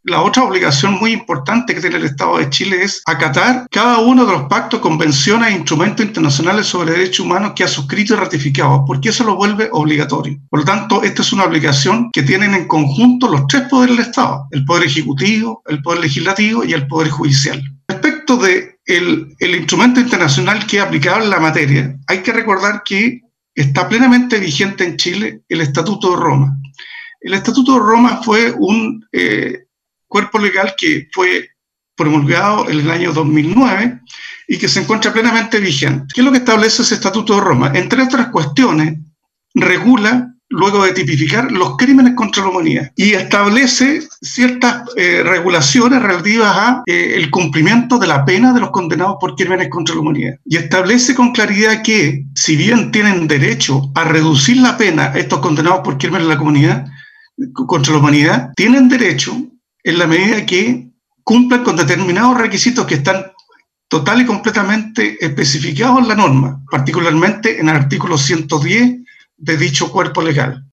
La otra obligación muy importante que tiene el Estado de Chile es acatar cada uno de los pactos, convenciones e instrumentos internacionales sobre derechos humanos que ha suscrito y ratificado, porque eso lo vuelve obligatorio. Por lo tanto, esta es una obligación que tienen en conjunto los tres poderes del Estado: el Poder Ejecutivo, el Poder Legislativo y el Poder Judicial. Respecto del instrumento internacional que es aplicable en la materia, hay que recordar que está plenamente vigente en Chile el Estatuto de Roma. El Estatuto de Roma fue un cuerpo legal que fue promulgado en el año 2009 y que se encuentra plenamente vigente. ¿Qué es lo que establece ese Estatuto de Roma? Entre otras cuestiones, regula, luego de tipificar, los crímenes contra la humanidad y establece ciertas regulaciones relativas a el cumplimiento de la pena de los condenados por crímenes contra la humanidad. Y establece con claridad que, si bien tienen derecho a reducir la pena estos condenados por crímenes contra la humanidad, tienen derecho en la medida que cumplan con determinados requisitos que están total y completamente especificados en la norma, particularmente en el artículo 110 de dicho cuerpo legal.